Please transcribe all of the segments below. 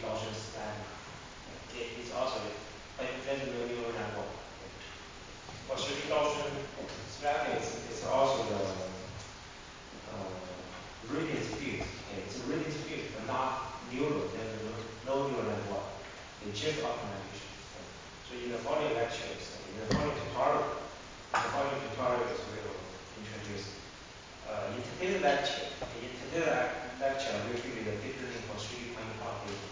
Gaussian scattering. It's also, but there's no neural network. For 3D Gaussian scattering, it's also the radiance field. Okay, it's a radiance field, but not neural. There's no neural network. It's just optimization. Okay. So in the following lectures, in the following tutorials, we will introduce. In today's lecture, we'll give you the deep learning for 3D point cloud data.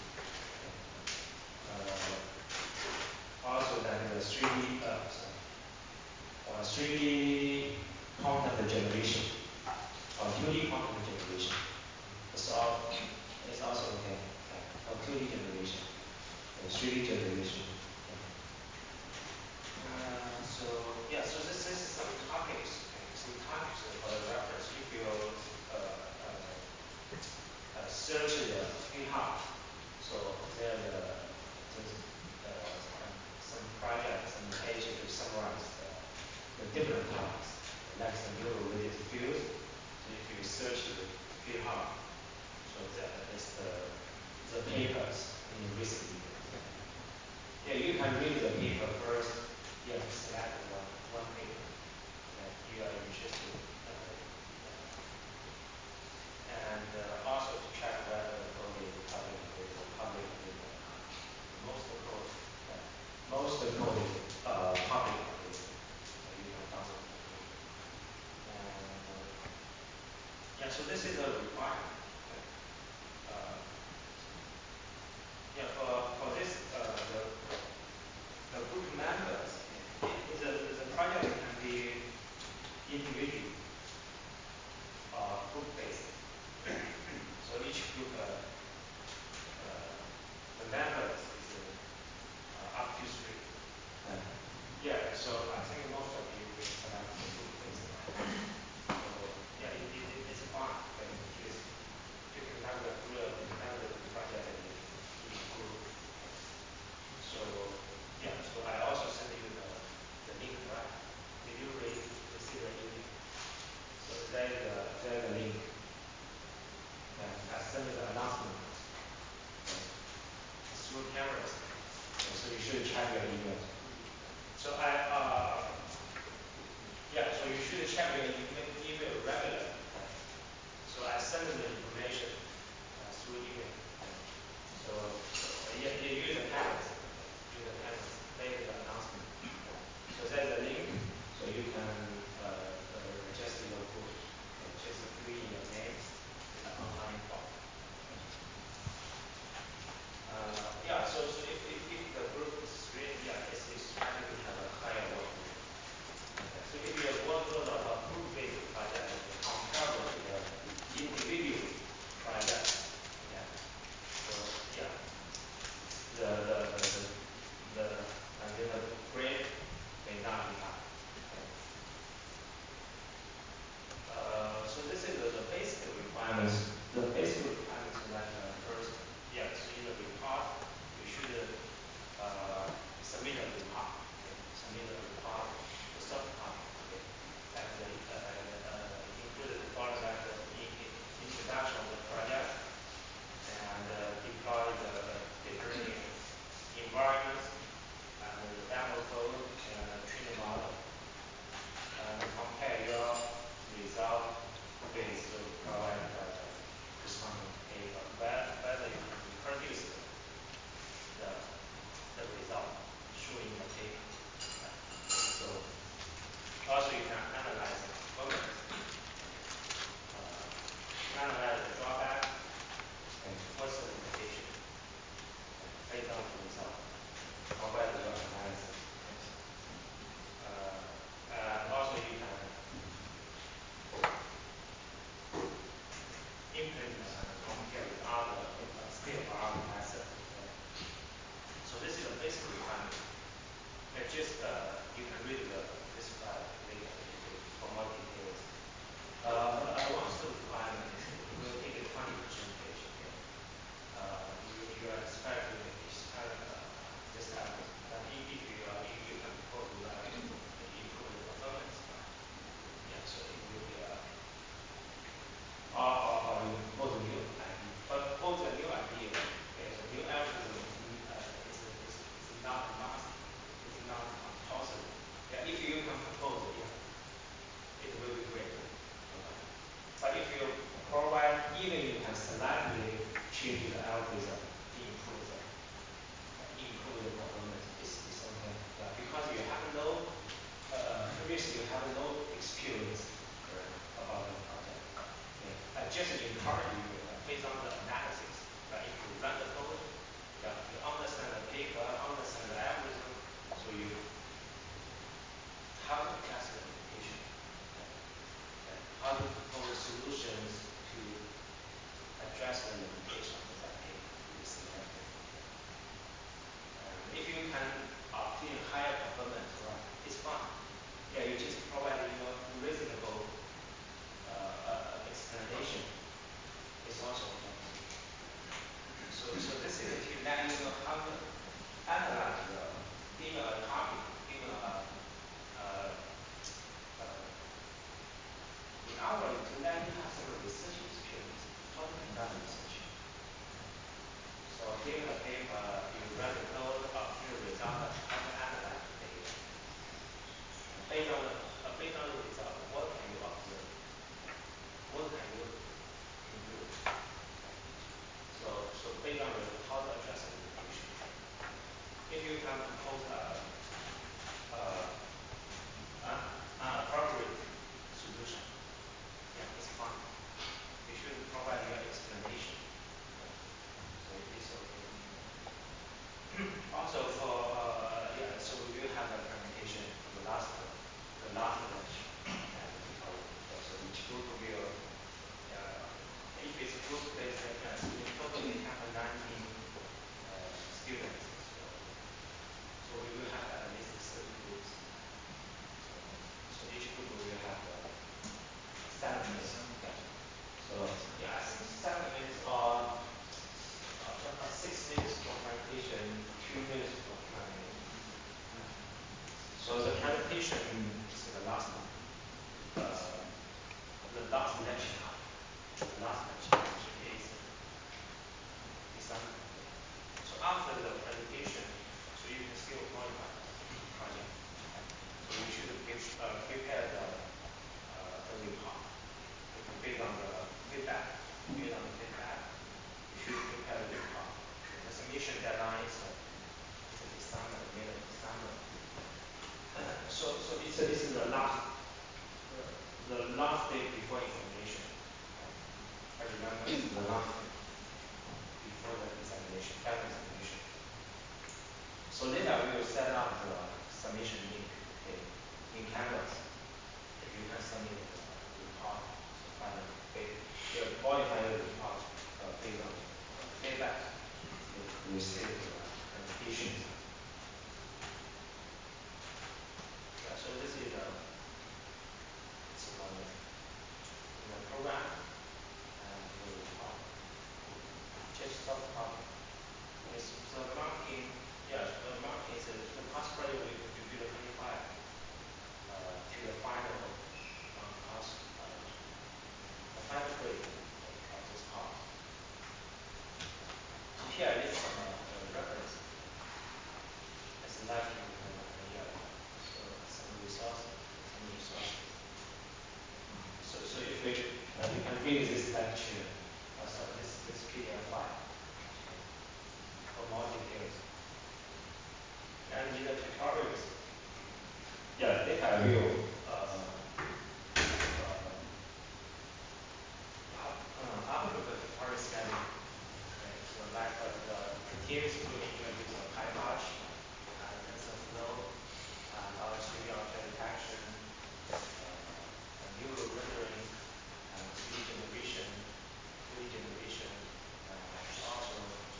Also, that the 3D quantum generation, or 2D quantum generation. It's also okay. Or 2D generation, 3D generation. So yeah, so this is some topics, for the reference. If you search the GitHub, so there's some projects, some pages to summarize the different topics, like some neural related fields. So if you search the GitHub, so that is the papers in recent years. Yeah, you can read the paper first. Yeah, select one paper that you are interested in. And also to check whether the code is public available. Most of the code is public available. So you can download the code. And yeah, so this is a requirement. Yeah, for this, the group members, the project can be individual or group-based. So each group, the members is up to 3. Yeah, so I think most of you will select the group-based. So yeah, it's fine. Okay, you can have the project in a group. So yeah, so I also send you the link, right? Did you receive the email? So there's a link. I sent you the announcement through cameras. So you should check your emails. So so you should check your email regularly. So I send the information through email. So yeah, you use the cameras. Make the announcement. So there's a link, so you can register your group. Just fill in your name and the online form. So if the group is really, it's expected to have a higher workload. Okay. So if your workload of a group-based project is comparable to the individual students. So we will have at least 30 groups. So each group will have 7 minutes. Yeah. So yeah, I think 7 minutes or 6 minutes for presentation, 2 minutes for Q&A. So the presentation is the last lecture now. The last lecture actually is December. So after the presentation, so you can still modify the project. So you should prepare the report. Based on the feedback, you should prepare the report. The submission deadline is December, middle of December. So this is the last day before examination. I remember it's the last day before the examination, final examination. So later we will set up the submission link, okay, in Canvas. You can submit the report, so modify the report based on feedback you receive presentations. Yeah, so this is the program and the report. Just soft copy. Yes, so the marking, is the past project we build a 25 to the final the final grade of this part. So here I list some reference. As a left you have so some resources. So if you can read this lecture, this PDF file for more details. And in the tutorials, yeah, later I will upload the tutorial schedule. Okay, so like the teams will introduce a PyTorch, TensorFlow, Studio object detection, neural rendering, 3D generation, also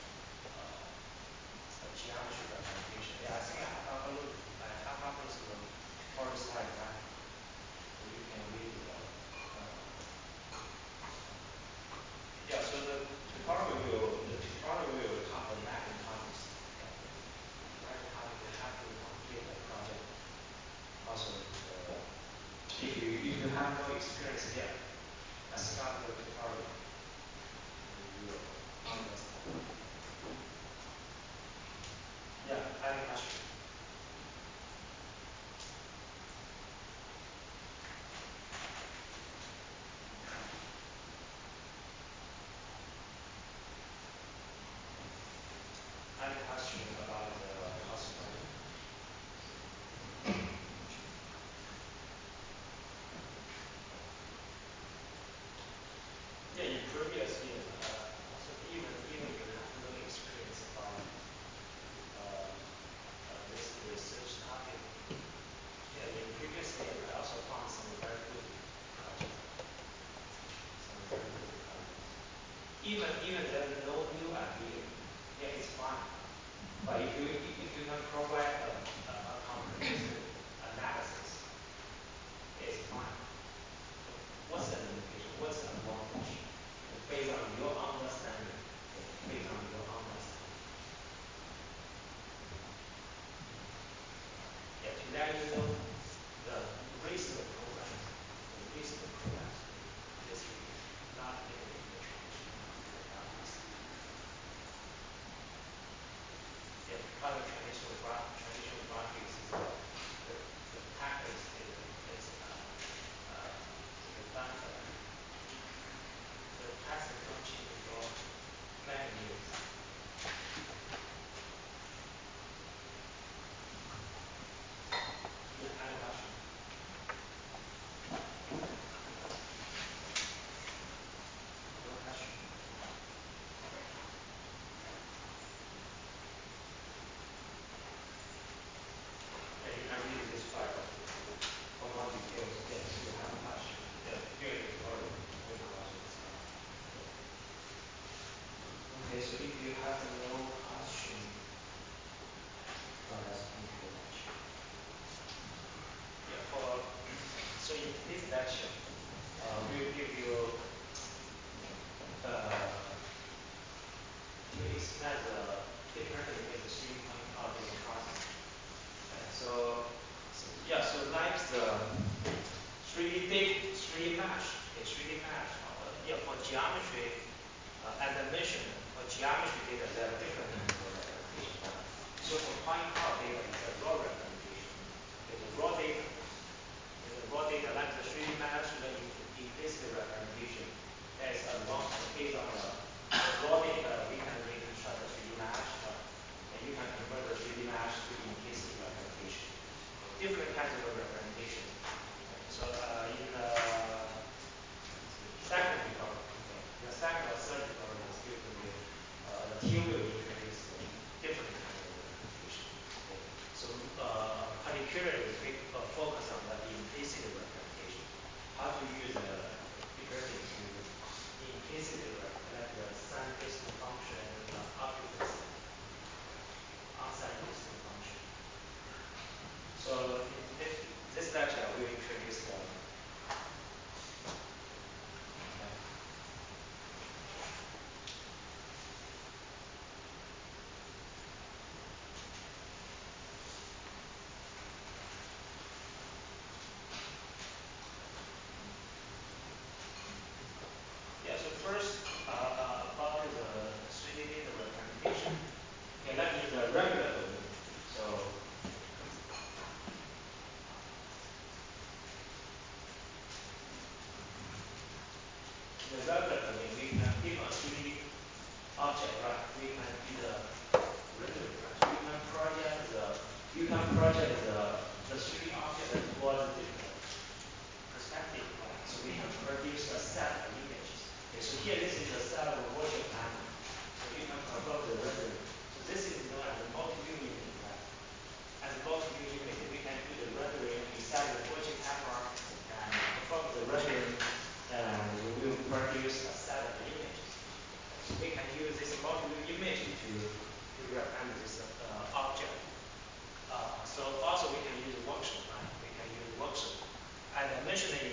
geometry representation. Yeah, I think I have uploaded some tutorial slides back, so you can read the. Yeah, so the tutorial will cover 11 topics. Okay. 11 topics will help you complete the project. Also, if you have no experience yet, I think after the tutorial, you will understand. Yeah, any question? Any question about the course project? Yeah, in previous years, also even you have no experience about this research topic. Yeah, in previous years, I also found some very good projects. Even there's no new idea, yeah, it's fine. But if you can provide a comprehensive analysis, it's fine. What's the limitation? What's the advantage? Based on your understanding. Okay, based on your understanding. Yeah, to let you know the recent programs, this week, not limited to the traditional graphics. Yeah, because the traditional graphics is the package is redundant. The text is not geometry, as I mentioned, for geometry data, there are different kinds of representation. So for point cloud data, it's a raw representation. It's a raw data. It's a raw data like the 3D mesh, the implicit representation. That is based on the raw data, we can reconstruct the 3D mesh, and you can convert the 3D mesh to implicit representation. Different kinds of representation. So in the second tutorial, the second or third tutorial is going to be the team will introduce different kinds of representation. Okay. So particularly we focus on the implicit representation. How to use regarding to implicit like the sign-based function, the object outside-based function. So in this lecture, we will introduce the so first about the 3D data representation. Okay, that is the regular domain. So in the regular domain, we can pick a 3D object, right? We can do the rendering, right? So you can project the 3D object towards different perspective, right? So we can produce a set of images. Okay, so here this is a set of virtual camera. So you can perform the rendering. So this is known as a multi-view image, right? As a multi-view image, we can do the rendering inside the virtual camera and perform the rendering, and we will produce a set of images. So we can use this multi-view image to represent this object. So also we can use workshop, right? We can use workshop. As I mentioned in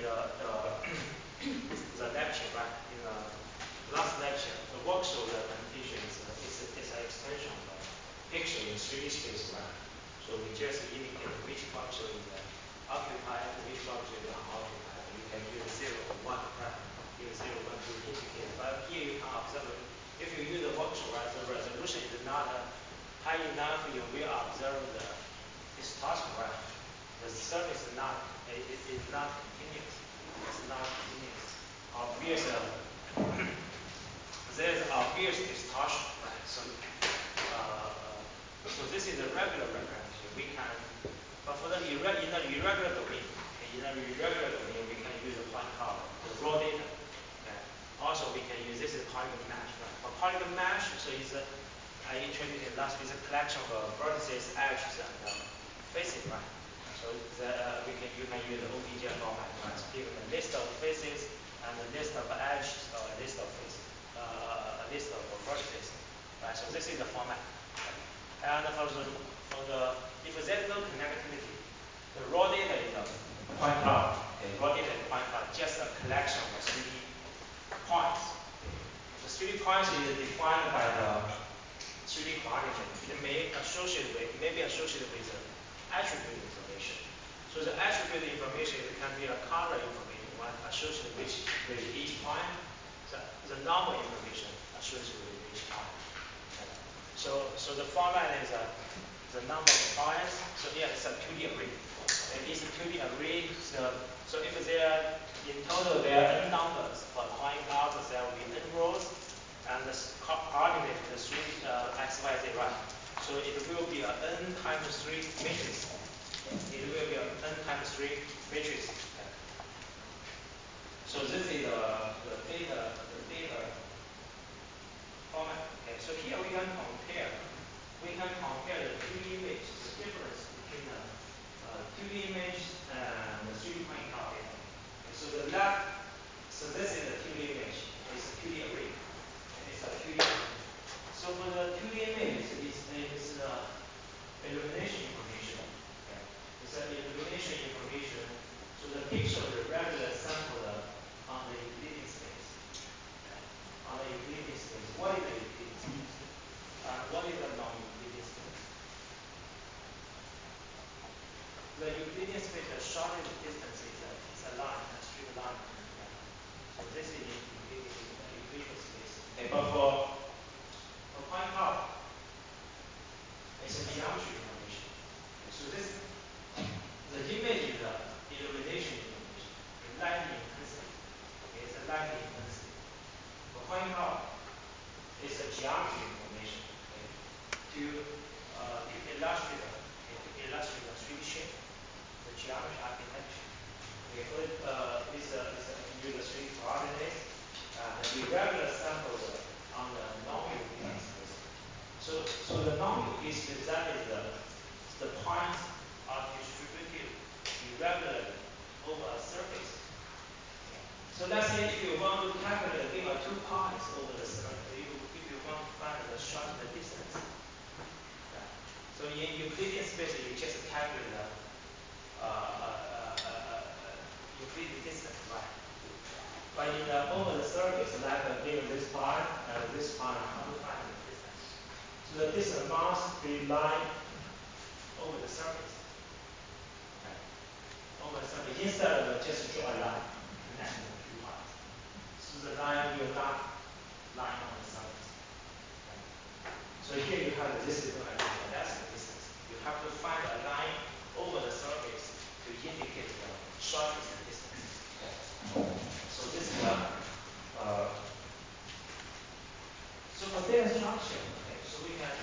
the lecture, right? In the last lecture, the workshop representation is an extension of picture in 3D space, right? So we just indicate which function is occupied, which function is unoccupied. You can use 0 or 1, right? Use 0 or 1 to indicate. But here you can observe, if you use the workshop, right, the resolution is not high enough, you will observe the distortion, right? The surface is not continuous. It's not continuous. Obvious, there's obvious distortion, right? So this is a regular representation. We can, but for the in the irregular domain, okay, in the irregular domain, we can use the point cloud, the raw data. Okay. Also, we can use this is polygon mesh. Right? For polygon mesh, so it's I introduced it last is a collection of vertices, edges, and faces, right? So you can use the OBJ format, right? So given a list of faces and a list of edges or a list of faces, a list of vertices, right? So this is the format. And if there's no connectivity, the raw data is a point cloud. Okay, raw data is a point cloud, just a collection of 3D points. Okay. The 3D points is defined by the 3D coordinate. It may be associated with attribute information. So the attribute information can be a color information, one associated with each point. The normal information associated with each point. So the format is the number of points. So here it's a 2D array. And it's a 2D array. So if there in total there are n numbers for point cloud, there will be n rows, and the coordinate is 3 x, y, z, right. So it will be a n times 3 matrix. It will be a n times 3 matrix. Okay. So this is the data format. Okay. So here we can compare. We can compare the 2D image, the difference between the 2D image and the 3D point cloud data. Okay. So this is a 2D image. It's a 2D array. It's a 2D image. So for the 2D image, it's illumination information. Okay. It's an illumination information. So the picture is regular sampled on the Euclidean space. Okay. On the Euclidean space. What is the Euclidean space? What is the non-Euclidean space? The Euclidean space, the shortest distance is a line, a straight line. Okay. So this is Euclidean cloud is a geometry information. Okay? To illustrate the 3D shape, the geometry architecture. Okay, for use the 3D coordinates, the irregular samples on the non-Euclidean space. So the non-Euclidean space, that is the points are distributed irregularly over a surface. So let's say if you want to calculate given two points over the surface, if you want to find the shorten the distance. Right? So in Euclidean space, you just calculate the Euclidean distance, right? But in over the surface, like given this point and this point, how to find the distance? So the distance must be line over the surface. Okay. Over the surface, instead of just draw a line connecting the two points. So the line will not line on the surface. Okay. So here you have this is going to be that's the distance. You have to find a line over the surface to indicate the shortest distance. Okay. So this is so for data structure, okay, so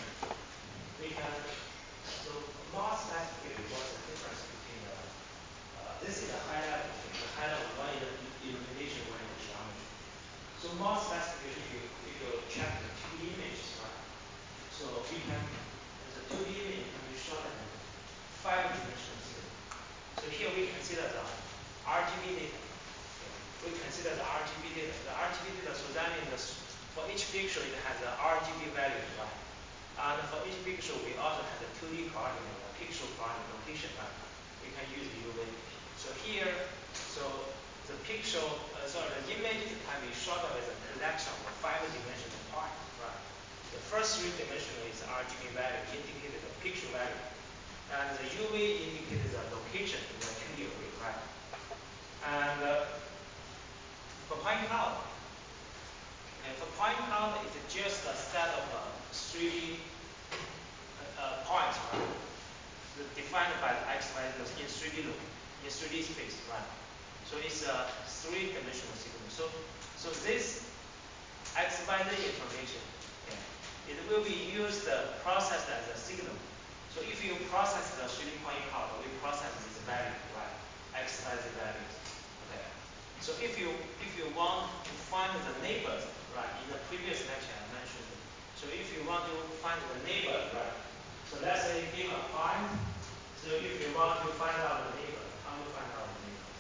so mass classification was the difference between this is the high level, okay, the high level one is illumination, one is geometry. So mass classification, if you check the 2D images, right? So we can the 2D image can be shot in 5-dimensional signal. So here we consider the RGB data. Okay. We consider the RGB data. The RGB data, so that means for each pixel it has an RGB value, right? And for each pixel we also have the 2D coordinate, the pixel coordinate location, right? We can use the UV. So here, so the pixel, the images can be shot as a collection of 5-dimensional points, right? The first 3-dimensional is RGB value, indicated the pixel value. And the UV indicates the location in the 2D array, right? And for point cloud, and for point cloud, it's just a set of 3D points, right? Defined by the x, y, in 3D space, right? So it's a 3-dimensional signal. So this x, y, z information, okay, it will be used processed as a signal. So if you process the 3D point cloud, we process this value, right? X, Y, Z values. Okay. So if you want to find the neighbors, right? In the previous lecture I mentioned. So if you want to find the neighbor, right? So let's say give a point. So if you want to find out the neighbor, how to find out the neighbors?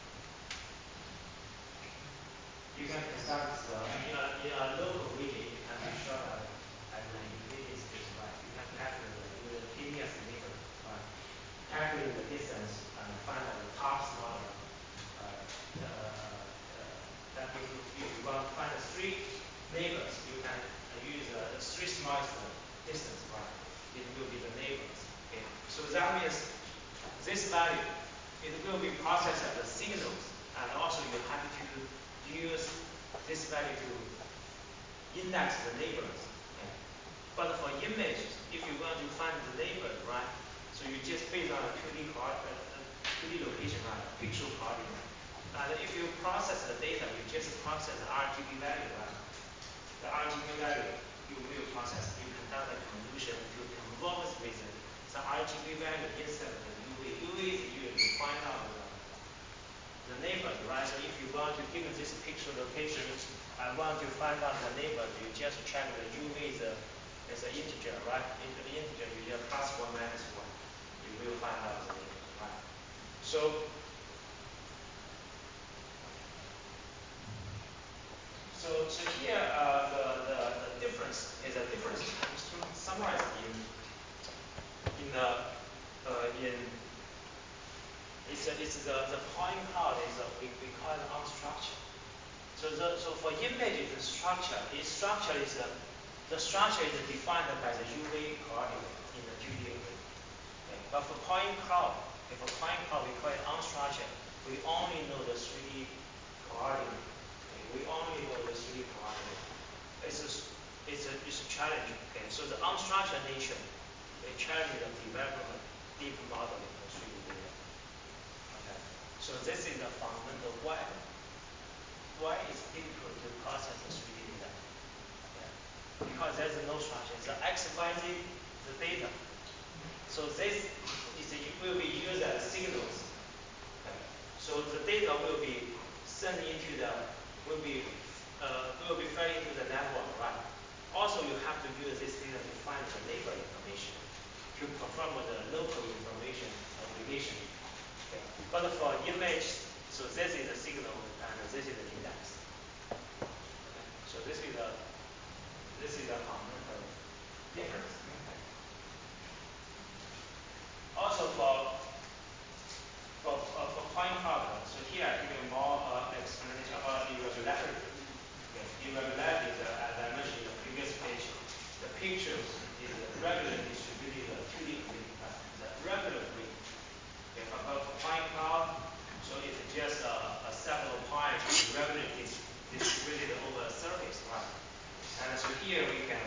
You can conduct in a local region, you can be shot as an Euclidean space, right? You can calculate with a KDS neighbor, right? Calculate the distance and find out the top model. That if you want to find the 3 neighbors, you can use the 3 smallest distance, right? It will be the neighbors. Okay. So that means this value, it will be processed as a signals, and also you have to use this value to index the neighbors. Okay. But for image, if you want to find the neighbor, right? So you just based on a 2D location, right? Pixel coordinate. And if you process the data, you just process the RGB value, right? The RGB value you will process. You conduct a convolution to converse with the RGB value instead of the UV. UV is used to find out the neighbors, right? So if you want to give this pixel location, I want to find out the neighbor, you just check the UV is an integer, right? If the integer, you just +1 - 1. You will find out the neighbor, right? So here the difference is a difference summarized in the point cloud is we call it unstructured. So for image the structure is the structure is defined by the UV coordinate in the 2D array. Okay. But for point cloud, we call it unstructured. We only know the 3D coordinate. Okay. We only know the 3D coordinate. It's a challenge. Okay. So the unstructured nature, they challenge the development deep modeling of 3D data. Okay. So this is the fundamental why it's difficult to process the 3D data. there's no structure. The XYZ the data. So this will be used as signals. Okay. So the data will be sent into will be fed into the network, right? Also, you have to use this data to find the neighbor information to perform the local information aggregation. Okay. But for image, so this is a signal and this is the index. Okay. So this is a fundamental difference. Okay. Also for point cloud, so here I give you more explanation about irregularity. Okay. Irregularity is, as I mentioned in the previous page, the pictures is regularly distributed 2D grid. The regular grid. Okay. For point cloud, so it's just a several points regularly distributed over a surface, right? And so here we can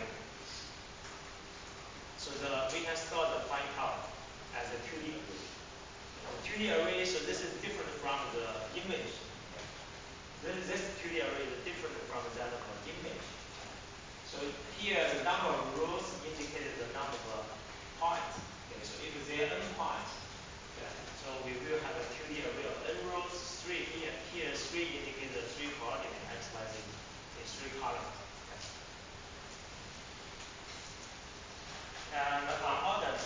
store the point cloud as a 2D array. 2D array, so this is different from the image. This 2D array is different from that of image. So here the number of rows indicates the number of points. Okay, so if there are n points, okay, so we will have a 2D array of n rows, 3 here. Here 3 indicates the 3 coordinate, x, y, z in 3 columns. Okay. And unordered.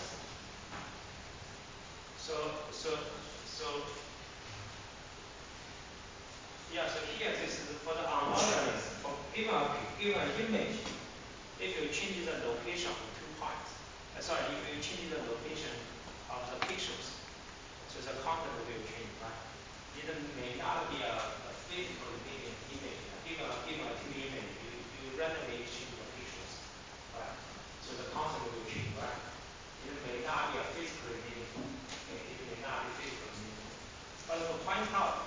So here this is for the unordered. For given image, if you change the location of 2 points, if you change the location of the pixels, so the content will change, right? It may not be a physical image. Given a 2D image, you randomly exchange the pixels, right? So the content will change, right? It may not be a physical image. Okay, it may not be physical image. But for point cloud,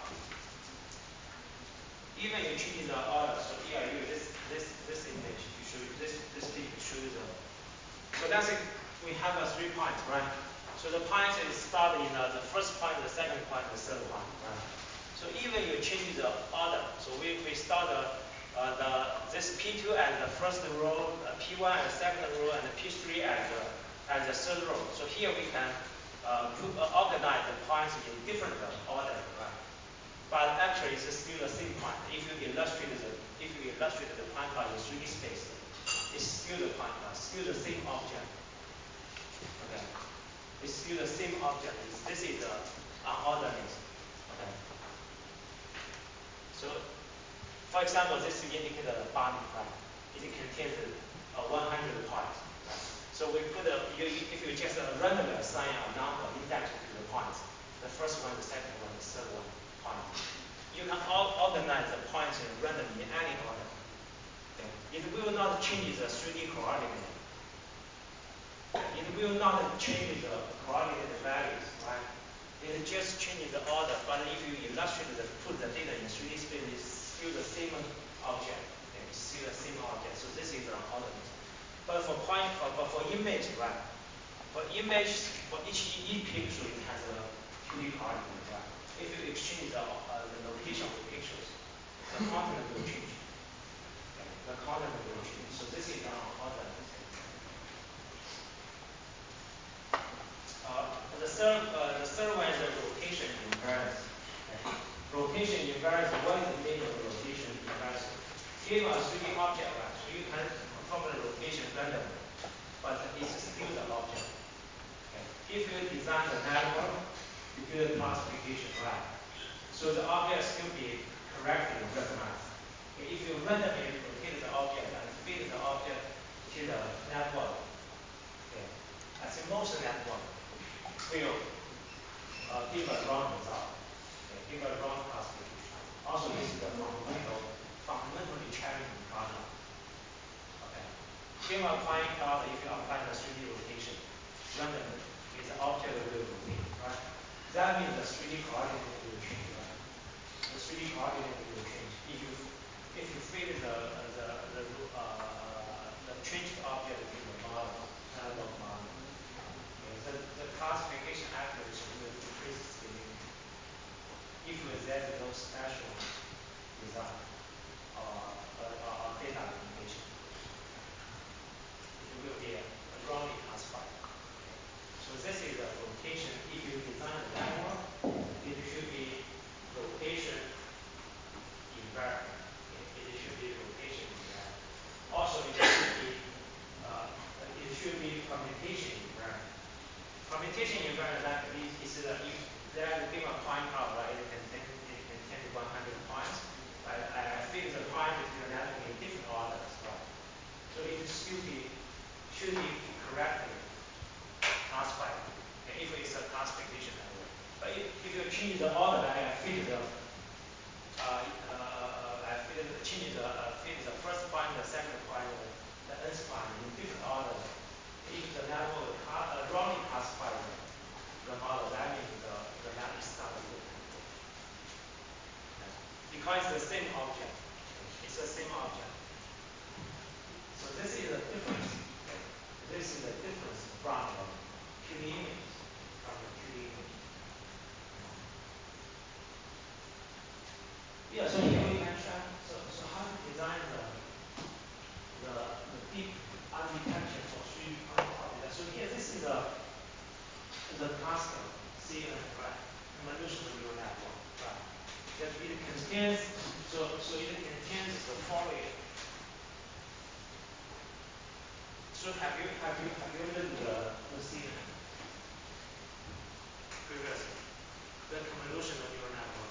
even you change the order, so here I use this image to show you this picture shows the. So that's it. We have 3 points, right? So the points is started in the first point, the second point, the third point, right? So even you change the order, so we start this P2 as the first row, P1 as the second row, and P3 as the third row. So here we can organize the points in different order, right? But actually, it's still the same point. If you illustrate the point cloud in 3D space, it's still the point cloud, still the same object. Okay, it's still the same object. This is the unordered. Okay. So, for example, this indicates the body, right? It contains 100 points. Right? So we put if you just randomly assign a number index to the points, the first one, the second one, the third one, point. You can organize the points randomly in any order. Okay. It will not change the 3D coordinate. It will not change the coordinate values, right? It just changes the order. But if you put the data in 3D space, it's still the same object. Okay. It's still the same object. So this is an order. But for image, right? For image, for each pixel, it has a 2D coordinate, right? If you exchange the location of the pixels, the content will change. Okay. The content will change. So this is an order. The third one is the rotation invariance. Okay. Rotation invariance. What is the meaning of rotation invariance? Given a 3D object, right? So you can perform the rotation randomly, but it's still the object. Okay. If you design the network, you do the classification, right? So the object still be correctly recognized. Okay. If you randomly rotate the object and feed the object to the network, okay, as in most network will give a wrong result. Okay. Give a wrong classification. Also, this is a fundamentally challenging problem. Okay. Given a point cloud, if you apply the 3D rotation randomly, okay, the object will rotate, right? That means the 3D coordinate will change, right? The 3D coordinate will change. If you feed the changed object to the model, network model, okay, the classification accuracy will decrease significantly. If there is no special result or data limitation. have you learned the scene previously? The convolutional neural network.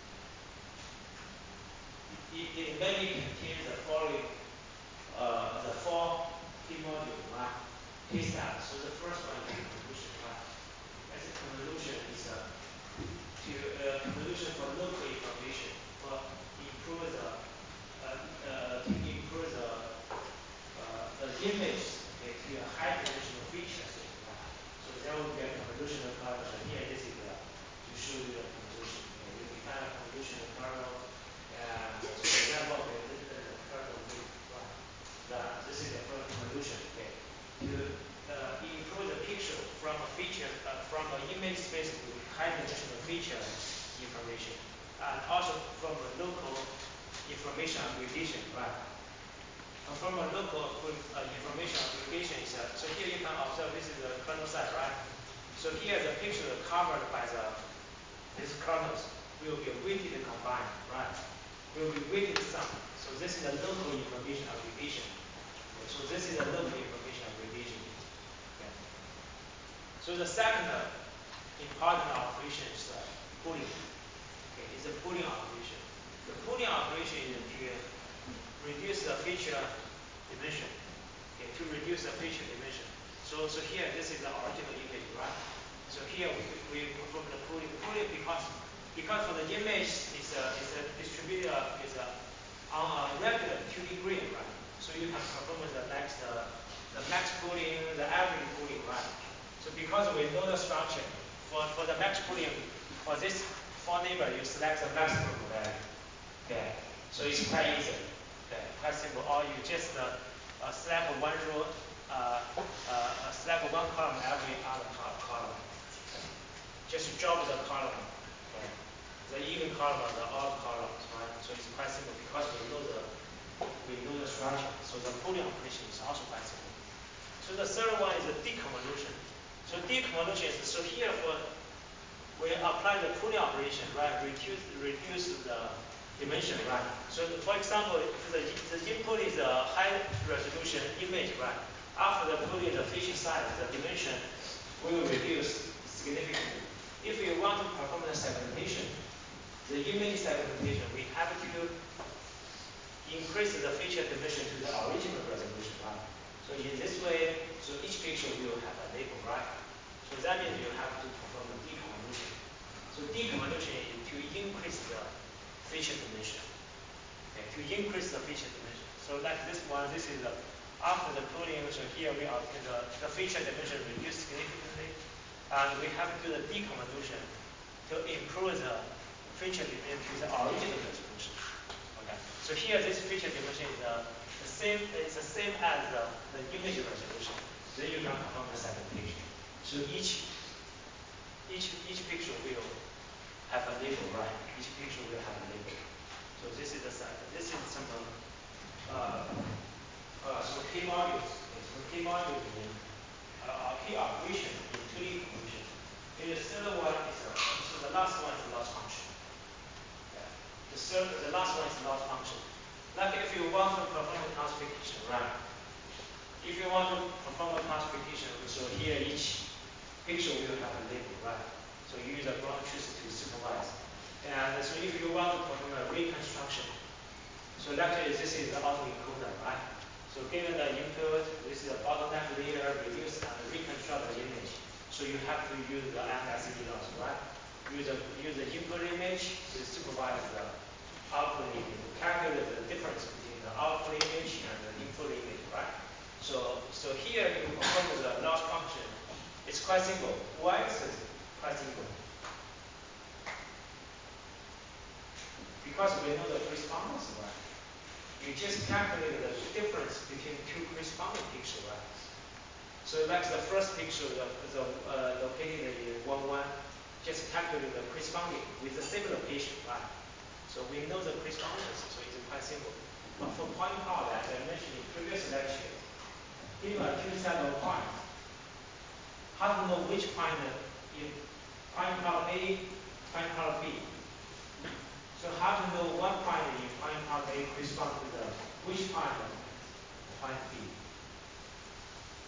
It mainly contains the following, the four key modules, right? Key steps. So the first one is convolution, right? As a convolution is convolution for local information, for improve the image, okay, to a high dimensional feature system, right? So there will be a convolutional kernel. Here, this is to show you the convolution. Okay, you define a convolutional kernel, and so for example, okay, this is the kernel loop, right? This is the first convolution, okay, to improve the picture from a feature from an image space to high dimensional feature information, and also from a local information aggregation, right? From a local information aggregation is so here you can observe this is the kernel side, right? So here the picture covered by these kernels will be weighted combined, right? Will be weighted sum. So this is a local information aggregation. Okay, so this is a local information aggregation. Okay. So the second important operation is pooling. Okay, it's a pooling operation. The pooling operation is to reduce the feature dimension. Okay, to reduce the feature dimension. So here this is the original image, right? So here we perform the pooling. Pooling because for the image is distributed on a regular 2D grid, right? So you can perform the max pooling, the average pooling, right? So because we know the structure for the max pooling for this four neighbor, you select the maximum value. Okay, so it's quite easy. Okay, quite simple. Or you just select one row, select one column every other column. Okay. Just drop the column. Okay. The even column or the odd columns, right? So it's quite simple because we know the structure. So the pooling operation is also quite simple. So the third one is the deconvolution. So deconvolution is so here we apply the pooling operation, right? Reduce the dimension, right? So for example, if the input is a high resolution image, right? After the pooling the feature size, the dimension will reduce significantly. If we want to perform the segmentation, the image segmentation, we have to increase the feature dimension to the original resolution, right? So in this way, so each pixel will have a label, right? So that means you have to perform the deconvolution. So deconvolution is to increase the feature dimension. Okay, to increase the feature dimension. So like this one, this is after the pooling, so here we are the feature dimension reduced significantly. And we have to do the deconvolution to improve the feature dimension to the original resolution. Okay. So here this feature dimension is the same as the image resolution. Then you can perform the segmentation. So each pixel will have a label, right? Each pixel will have a label. So this is some key modules. Okay, so key modules in key operation in 2D convolution. And the third one is so the last one is the loss function. Okay. The last one is the loss function. Like if you want to perform a classification, right? If you want to perform a classification, so here each pixel will have a label, right? So you use a ground truth to supervise. And so if you want to perform a reconstruction, so actually this is the autoencoder, right? So given the input, this is a bottleneck layer, reduce and reconstruct the image. So you have to use the MSE loss, right? Use the input image to supervise the output image, to calculate the difference between the output image and the input image, right? So here you perform the loss function. It's quite simple. Why is it quite simple? Because we know the correspondence, right? You just calculate the difference between two corresponding pixels, right? So like the first pixel located in 1, 1, just calculate the corresponding with the same location, right? So we know the correspondence, so it's quite simple. But for point cloud, as I mentioned in previous lecture, given two set of points, how to know which point in point cloud A, point cloud B? So how to know one point in point cloud A corresponds to the which point of point B?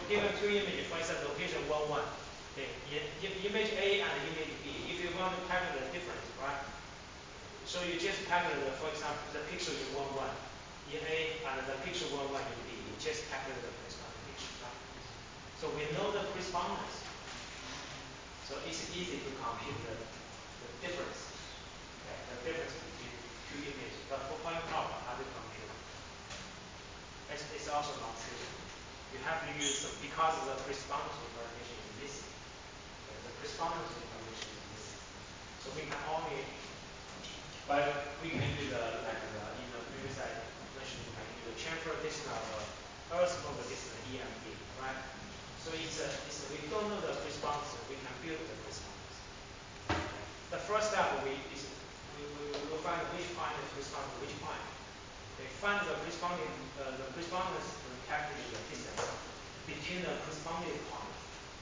given two images, for instance, location 1, 1. Okay, image A and image B. If you want to calculate the difference, right? So you just calculate, for example, the pixel in 1, 1 in A and the pixel 1, 1 in B. You just calculate the corresponding pixels, right? So we know the correspondence. So it's easy to compute the difference. Okay, the difference between two images. But for point cloud, how to compute? It's also not trivial. You have to use because the correspondence information is missing. Okay, the correspondence information is missing. So we can only, but we can use in the previous I mentioned, we can use the transfer distance of Earth over distance EMP, right? So we don't know the correspondence, we can build the correspondence. The first step we will find which point is corresponding to which point. Okay, find the correspondence and calculate the distance between the corresponding points.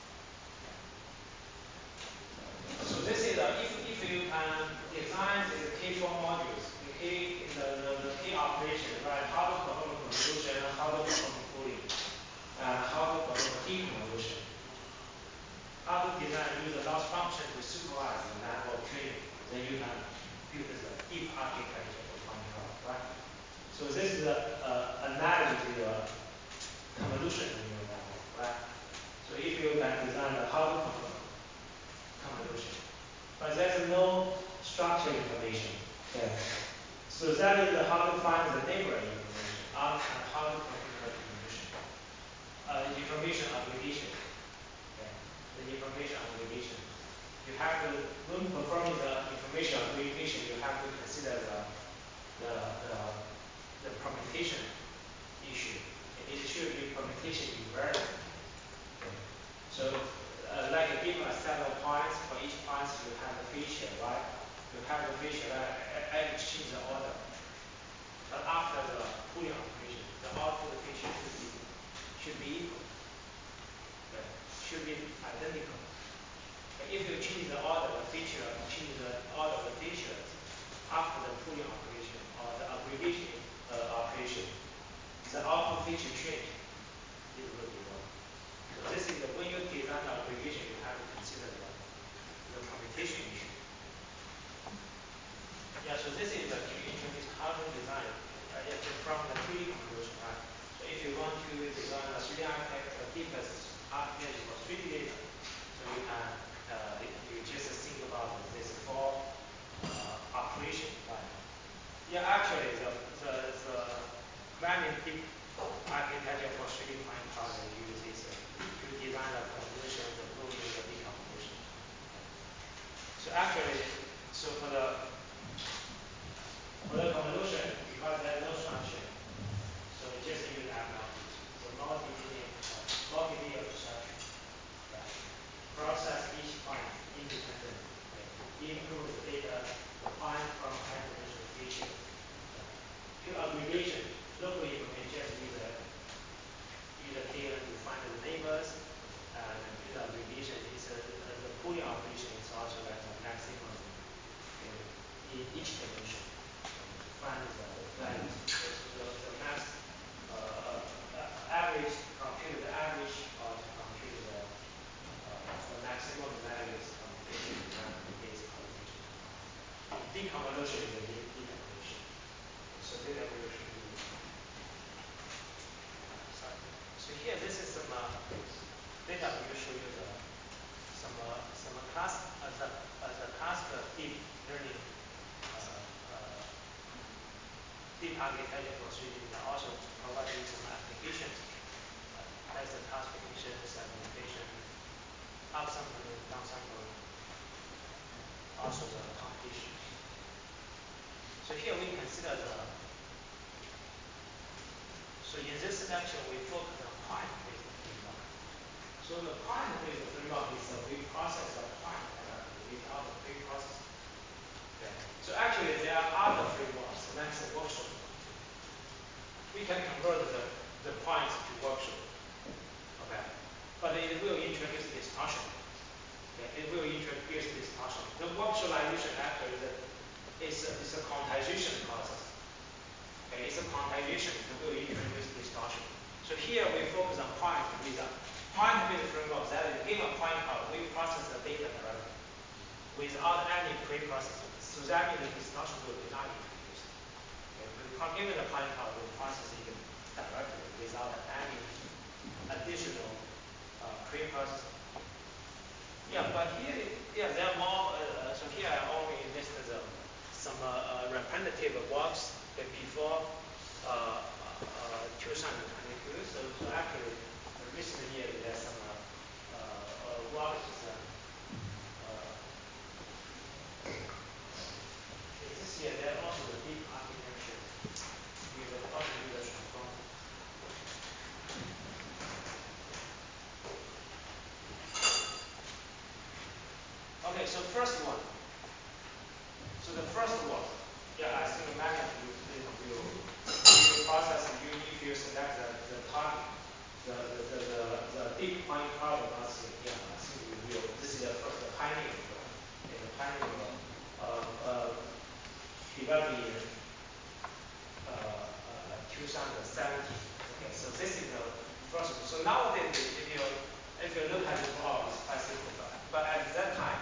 So this is if you can design the K4 modules, the K operation, right? How to perform convolution, how to perform pooling, and how to perform deconvolution. How to design use the loss function to supervise the network training. Then you can build the deep architecture for point cloud, right? So this is analogy to your convolution neural network, right? So if you can design how to perform convolution, but there's no structure information. Okay. So that is how to find the neighboring information and how to perform the convolution. Information aggregation. Okay. The information aggregation. You have to, when performing the information aggregation, you have to consider the permutation issue. It should be permutation invariant. Okay. So, like given a set of points, for each point you have the feature, right? You have the feature that exchange the order. But after the pooling operation, the output feature should be equal. Okay. Should be identical. But if you change the order, change the order of the features after the pooling operation or the aggregation operation, the output feature change. It will be wrong. So this is when you design the aggregation, you have to consider the computation issue. Yeah, so this is to introduce how to design from the 3D convolution, right? So if you want to design a 3D architecture, deepest architecture for 3D data, so you can you just think about this four operation, right? Yeah, actually the very deep architecture for 3D point cloud uses to design the convolution, the pooling, the decomposition. So actually, so for the convolution, because there is no structure, so we just use MLP. So multi-layer structure. Right? Process each point independently. Okay? Improve the data defined from high-dimensional feature. To aggregation, local information just use a KN to find the neighbors, and do the aggregation. The pooling operation is also like the maximum in each dimension. Find the values. The max average, compute the average, or to compute the maximum values computation is computation. Deconvolution is a deconvolution. So data will should be sorry. So here this is some data will show you some class as a class deep learning deep architecture for 3D data also providing some applications. That's the classification, segmentation, upsampling, downsampling, also the computation. So here we consider so in this section we focus on point-based framework. So the point-based framework is we process the point directly without the pre-processing. Okay. So actually there are other frameworks, like the workshop. We can convert the points to workshop. Okay. But it will introduce distortion. Okay. It will introduce distortion. The workshopization actually is a quantization process. Okay. It's a quantization that will introduce distortion. So here we focus on point without any pre-processing. So that means the instruction will be not introduced. Okay, given the point cloud, will process it directly without any additional pre-processing. Yeah, but here, yeah, there are more. So here I only listed some repetitive works before 2022. So actually, recent year there's some works. This year there are also the deep architecture with the possible transform. Okay, so first one. So the first one, yeah, I think the magnitude will process if you select the target, the deep point cloud processing. Yeah, I think we will. This is the first the pioneer one. Okay, the pioneer developed in 2017. Okay, so this is the first one. So nowadays, if you look at the law, it's quite simple. But at that time,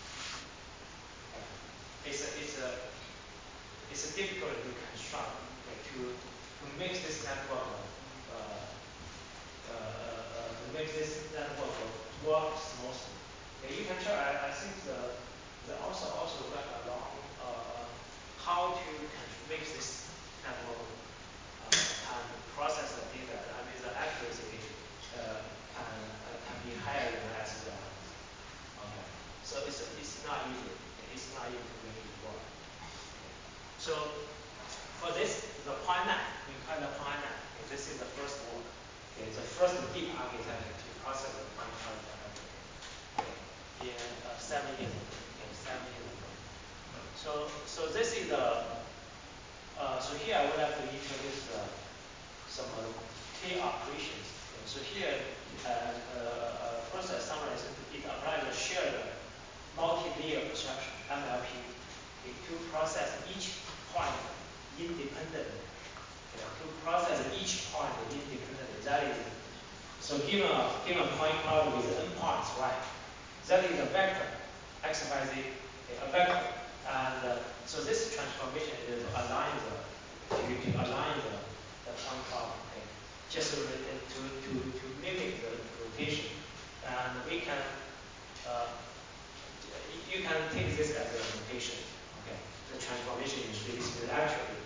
it's difficult to construct, like to make this network work smoothly. Okay, you can try. I think the also got along how to make this network and process the data. I mean the accuracy can be higher than SQL. Okay, so it's not easy. It's not easy to make it work. So for this, the PyNet, we call it PyNet. Okay, this is the first one. Okay, the first deep architecture to process the point cloud directly. Okay, in 7 years ago. Okay, 7 years ago. So this is the. So here I would like to introduce some key operations. Okay, so here, first I summarize it applies a shared multi-layer abstraction (MLP) to process each point independently. Okay, to process each point independently. That is, so given a point cloud with endpoints, right? That is a vector, x, y, z, okay, a vector, and so this transformation is to align the point cloud, okay, just to mimic the rotation, and we can you can take this as a notation, okay. The transformation is actually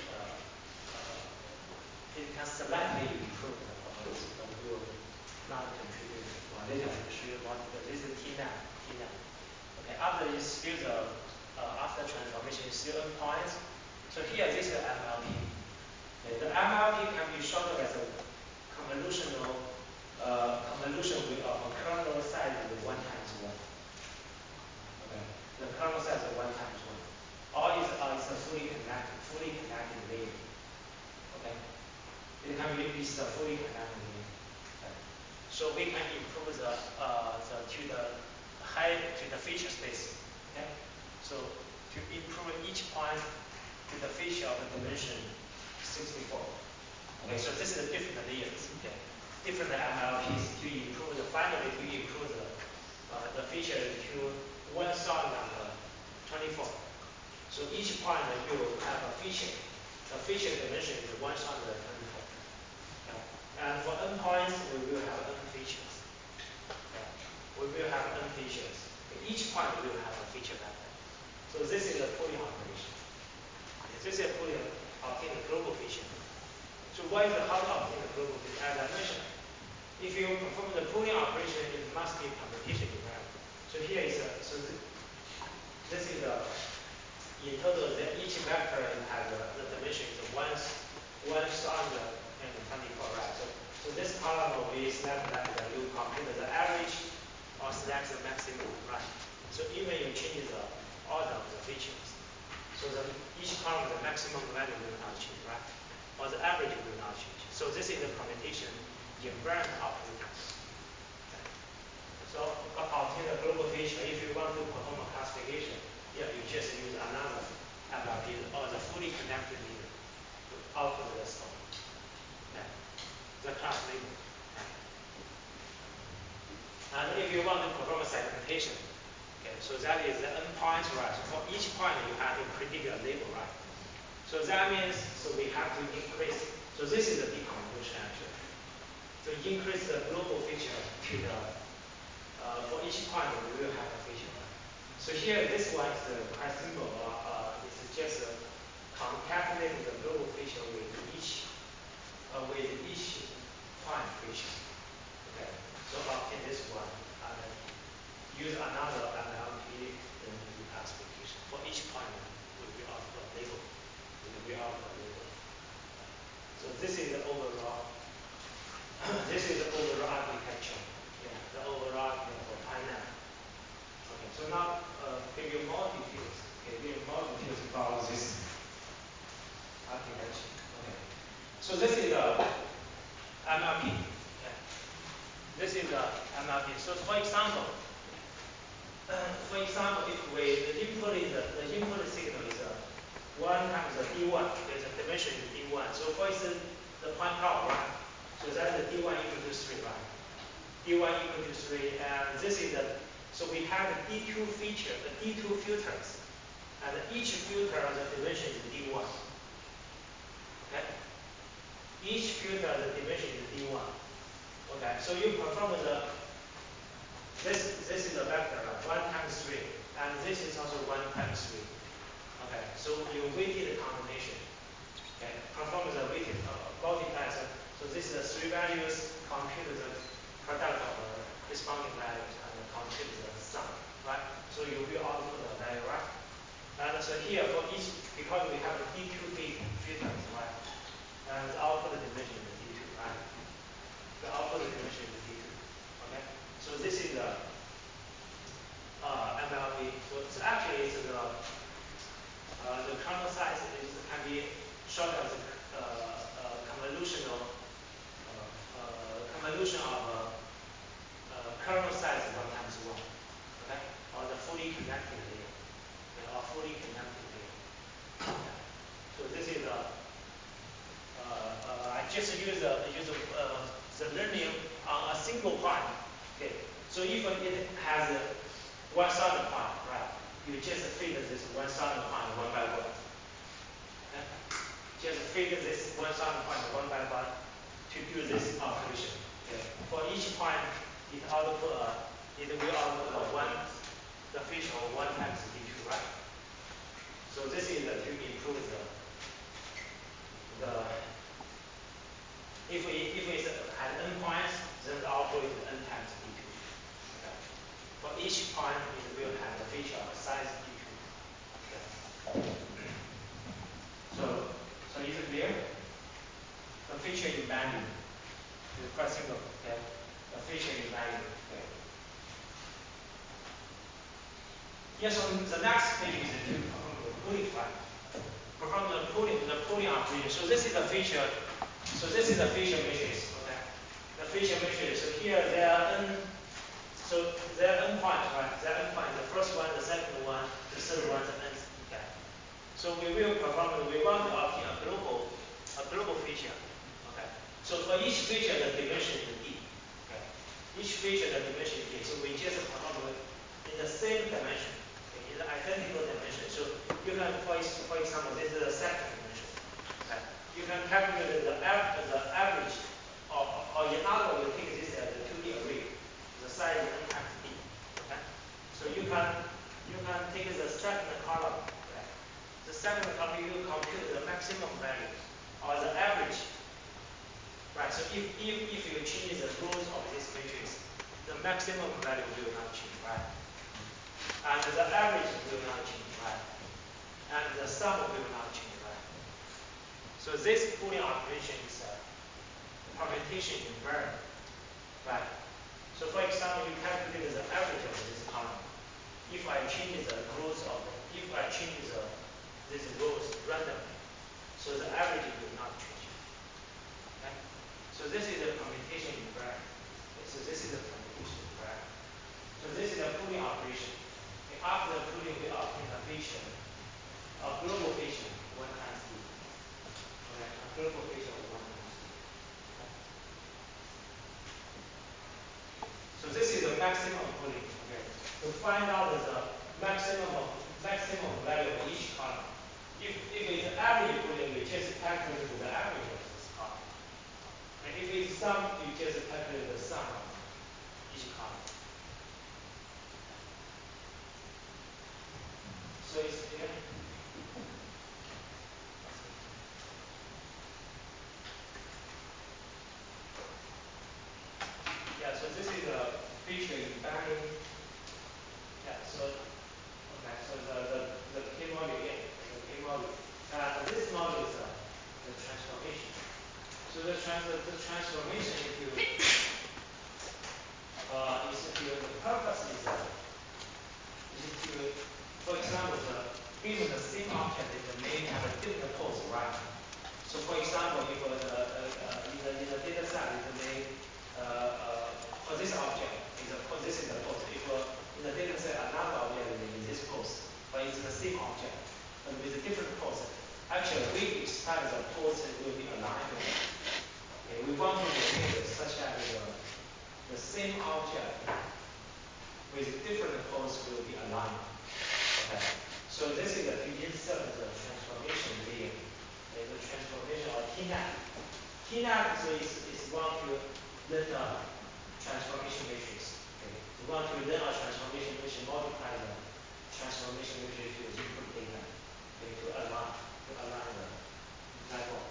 it can slightly improve the performance, but will not contribute more. Later I will show you more. This is TNAP. Okay, after you still after transformation is still endpoints. So here this is MLP. Okay, the MLP can be shortened as a convolutional convolution of a kernel size is 1 times 1. Okay, the kernel size is 1 times 1. Or is a fully connected layer. Okay, it can be a fully connected layer. Okay. So we can improve the feature space. Okay, so to improve each point to the feature of the dimension 64. Okay, so this is a different layers. Okay, different MLPs to improve finally to improve the feature to 1024. So each point will have a feature. The feature dimension is 1024. Okay. And for endpoints, we will have n features. Okay. We will have n features. Okay. Each point will have a feature vector. So this is a pooling operation. Okay. This is a pooling obtain a global feature. So what is how to obtain the global feature? As I mentioned, if you perform the pooling operation, it must be computation invariant. So here is this is in total each vector has the dimension is 1024, right? So this column will be select that you compute the average or select the maximum, right? So even you change the order of the features. So each column the maximum value will not change, right? Or the average will not change. So this is the computation invariant operators. Okay. So obtain a global feature. If you want to perform a classification, yeah, you just use another MLP or the fully connected layer to output the response. Okay. The class label. Okay. And if you want to perform a segmentation, Okay, so that is the endpoint, right? So for each point you have to predict a label, right? So that means so we have to increase. So this is the deconvolution actually. To increase the global feature to the for each point we will have a feature, right? So here this one is quite simple. This is just calculating the global feature with each point feature. Okay, so obtain this one and use another MLP then do classification. For each point we output a label. We output a label. So this is the overall this is the overall architecture. Yeah, the overall for Pinap. Okay, so now give you more details. Okay, give you more details about this architecture. Okay. So this is the MLP. Okay. This is the MLP. So if we the input signal is 1 times the D1, okay, the dimension is D1. So for instance, the point cloud, right? So that's the D1 equal to 3, right? D1 equal to 3, and this is the so we have the D2 feature, the D2 filters, and each filter the dimension is D1. Okay? Each filter the dimension is D1. Okay, so you perform this is a vector, right? 1 times 3, and this is also 1 times 3. Okay, so you weighted combination. Okay, perform the weighted multiply. So this is the 3 values, compute the product of corresponding values, and compute the sum, right? So you will output the value, right? And so here for each, because we have a D2 filters, right? And the output dimension is D2, right? The output dimension is D2. Okay, so this is the MLP. So it's actually it's the kernel size can be short as convolution of kernel size 1 times 1. Okay, or the fully connected layer, okay, or fully connected layer. Okay. So this is I just use the learning on a single point. Okay, so if it has one starting point, right? You just feed this one starting point one by one. Okay? Just feed this one starting point one by one to do this operation. Okay? For each point, it will output the feature of 1 times D2, right? So this is to improve the if it has n points, then the output is n times D2. Okay? For each point, it will have a feature of size D2. Okay? So is it clear? The feature embedding is quite simple. Okay? The feature embedding. Okay. Yes, so the next page is to perform the pooling plan. Perform the pooling operation. So this is a feature. So this is a feature matrix. Okay. The feature matrix. So here there are n. So there are n points, right? There are n points. The first one, the second one, the third one, the nth. Okay. So we will perform. We want to obtain a global feature. Okay. So for each feature, the dimension is d. Okay. Each feature, the dimension is d. So we just perform in the same dimension, okay, in the identical dimension. So you can, for example, this is the second dimension. Okay. You can calculate the average, or in other words, you take this as a 2D array. The size is n times d. Okay. So you can take the second column. Okay. The second column you compute the maximum value or the average. Right. So if you change the rows of this matrix, the maximum value will not change, right? And the average will not change, right? And the sum will not change, right? So this pooling operation is a permutation invariant, right? So for example, you calculate the average of this column. If I change the rows these rows randomly, so the average will not change. Okay? So this is a permutation invariant. Okay, so this is a permutation invariant. So this is a pooling operation. Okay, after the pooling, we obtain a feature, a global feature, 1 times d. Okay, a global feature of 1 times d. Okay. So this is the maximum pooling. Okay. to find out the maximum value of each column. If it's average Boolean, we just calculate the average of this column. And if it's sum, you just calculate the sum of each column. So it's clear? Yeah, so this is a feature embedding. Yeah, so okay, so the K module again, the K module. This module is the transformation. So the transformation into the purpose is to, for example, given the same object, it may have a different pose, right? So for example, if in the data set, it may for this object this is the pose. If in the data set another object is in this pose, but it's the same object, but with a different pose. Actually, we expect the pose will be aligned. Okay, we want to make it such that the same object with different pose will be aligned. Okay. So this is to insert the transformation layer. Okay, the transformation or TNAP. TNAP is want to learn a transformation matrix. Okay. We want to learn a transformation matrix, multiply the transformation matrix to input data. Okay, to align the network.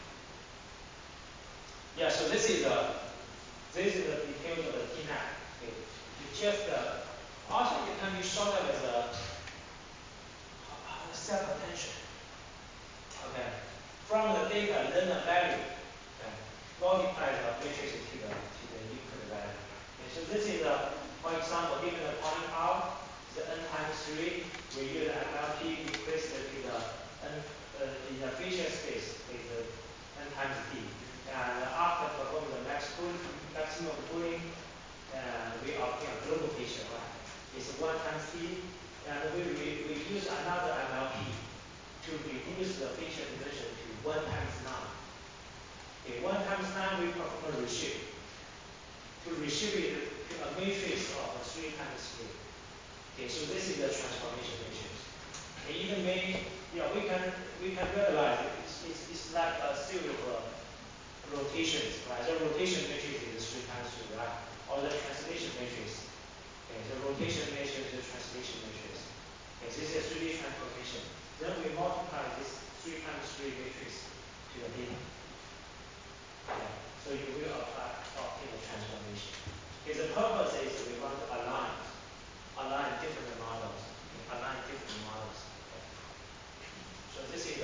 Yeah, so this is the details of the TNAP. Okay. It's just also it can be shorted as a self-attention. Okay. From the data, learn the value. Okay. Multiply the matrix to the input value. Okay. So this is for example, given the point cloud, the n times 3, we use MLP, we place it to the n in the feature space with the n times t. And after performing the maximum pooling, we obtain a global feature, right? It's 1 times t, and we use another MLP to reduce the feature dimension to 1 times 9. Okay, 1 times 9 we perform a reshape. To reshape it to a matrix of 3 times 3. Okay, so this is the transformation matrix. Okay, even we can realize it's like a series of rotations, right? The rotation matrix is 3 times 3, right? Or the translation matrix. Okay, the rotation matrix is the translation matrix. Okay, this is a 3D transformation. Then we multiply this 3 times 3 matrix to the data. Okay, so you will obtain the transformation. Okay, the purpose is we want to align different models. Okay, align different models. Okay. So this is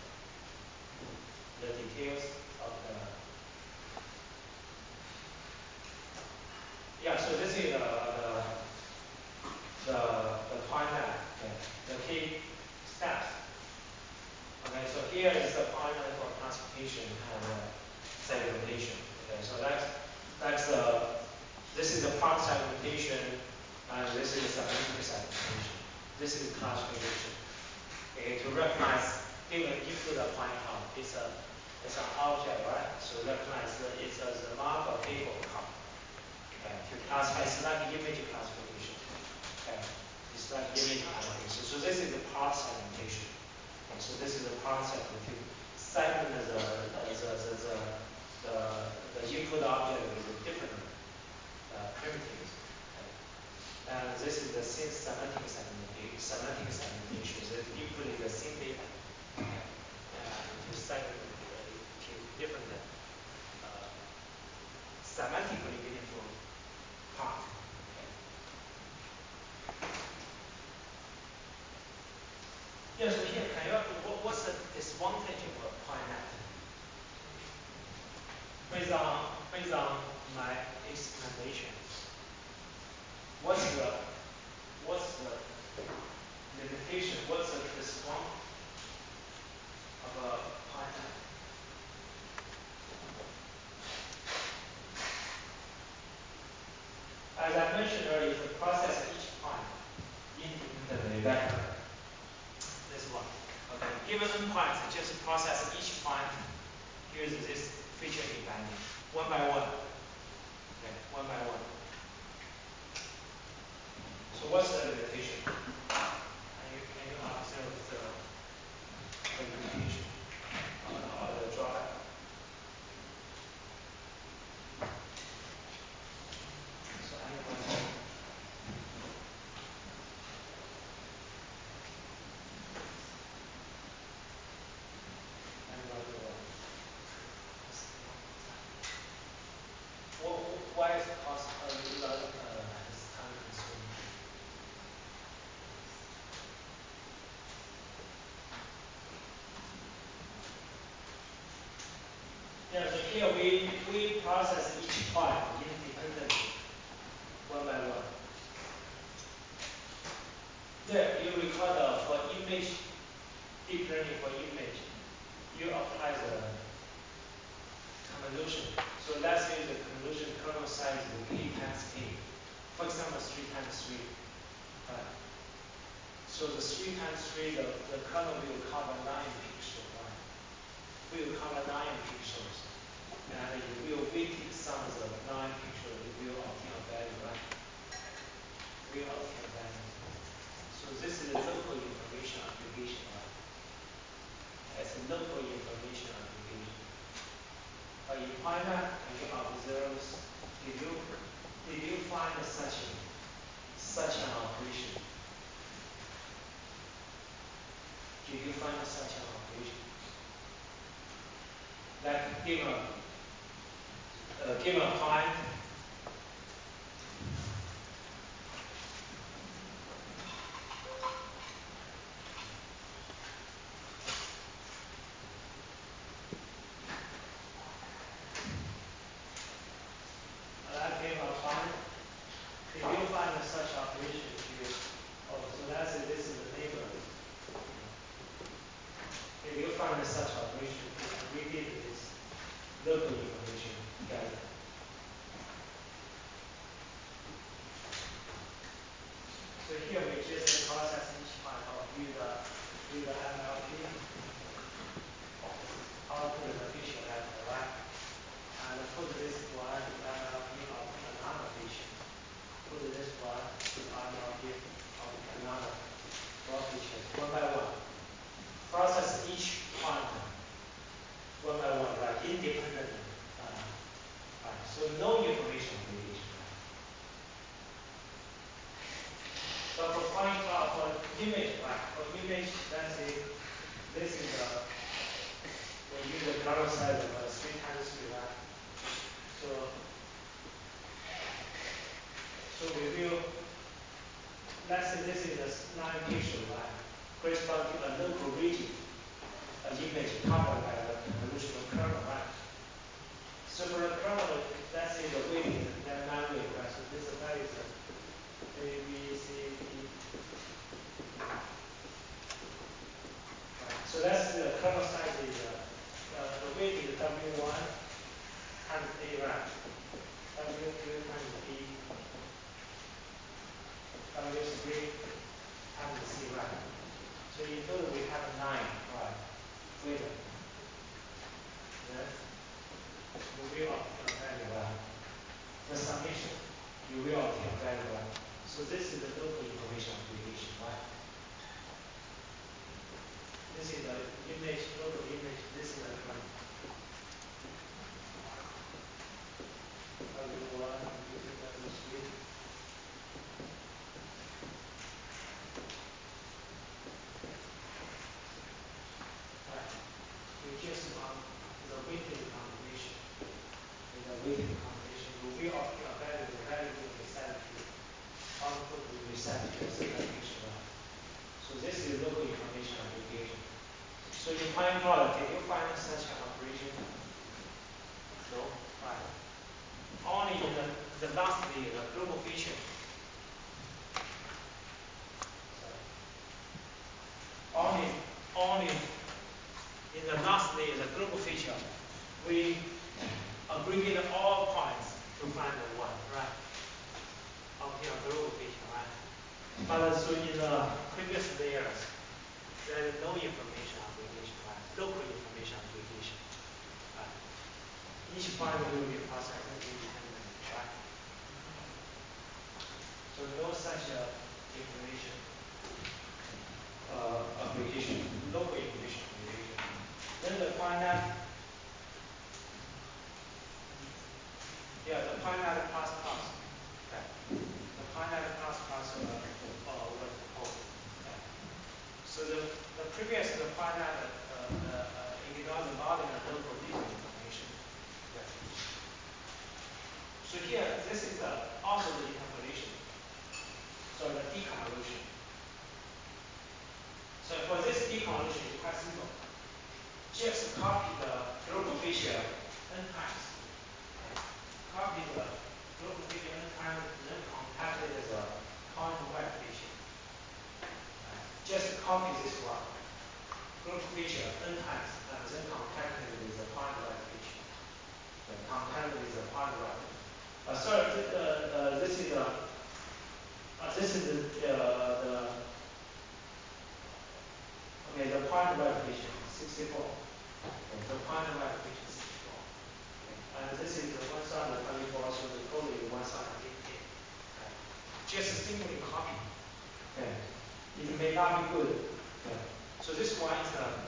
the details of so this is the point map. Okay, the key steps. Okay, so here is the point for classification and segmentation. Okay, so this is the part segmentation, and this is the semantic segmentation. This is classification. Okay, to recognize given into the point count, it's an object, right? So recognize that it's a mark or table count. Okay, to classify, it's like image classification. Okay, it's like image classification. So this is the part segmentation. Okay, so this is the part segmentation. Segment the input object with different primitives. Okay. And this is the semantic segmentation. Semantic segmentation. The input is the same data. Okay. To segment to different semantically meaningful part. Okay. Yeah, so here, what's the disadvantage of a PyNet? Based on my explanation, what's the limitation? What's the disadvantage of a PyNet? As I mentioned earlier, the process each point independently vector. This one. Okay. Given n points, just process each point using this feature embedding one by one. Okay, one by one. So what's image, deep learning for image, you apply the convolution. So let's say the convolution kernel size is k times k. For example, 3 times 3. Right? So the 3 times 3, the kernel will cover 9 pixels. Right? Will cover 9 pixels. And you will weighted sum the 9 pixels, you will obtain a value, right? Will obtain a value. So this is a local information application, right? It's a local information application. But in Python, can you observe, did you find such an operation? Did you find such an operation? Like give a point. Like give a point. Did you find such operation here? Oh, so let's say this is the neighbor. Did you find such operation? We did this local information together. So here we just process each point of view the MLP, output the feature level, right? And put this one to MLP of another feature. Put this one to MLP of another four features, one by one. Process each point one by one, right? Independently. Right. So no information aggregation. But for point for image, right? For image, let's say this is we use the kernel size of 3 times 3, right? So we will, let's say this is a 9 pixel, right? Correspond to a local region, an image covered by the convolutional kernel, right? So for the kernel, let's say the weight is that memory, right? So this value is A, B, C, D. Right. So that's the kernel size is the weight is W1 times A, right? W2 times B, W3 times C, right? So in total we have 9, right? Weight. Then you will obtain a value, right? The summation, you will obtain a value, right? So this is the local information aggregation, right? This is the image, local image, this is the kernel. W1, W2, W3. Right. We just the weighted combination. In the weighted combination, you will obtain a value, the value will be set to output will be set to the segmentation, right? So this is local information aggregation. So in find product, can you find such an operation? No? Right. Only in the last layer, the global feature. Only in the last layer, the global feature, we aggregate all points to find the one, right? Obtain a global feature, right? But so in the previous layers, there is no information aggregation, right? Local information aggregation. Right? Each point will be processed independently, right? So no such information application, local information aggregation. Then the finite, the finite plus plus. Okay. The finite plus plus was called. Okay. So the previous the finite ignore the volume and local region information. Okay. So here this is also the interpolation. So the deconvolution. So for this deconvolution, it's quite simple. Just copy the it may not be good. Okay. So this one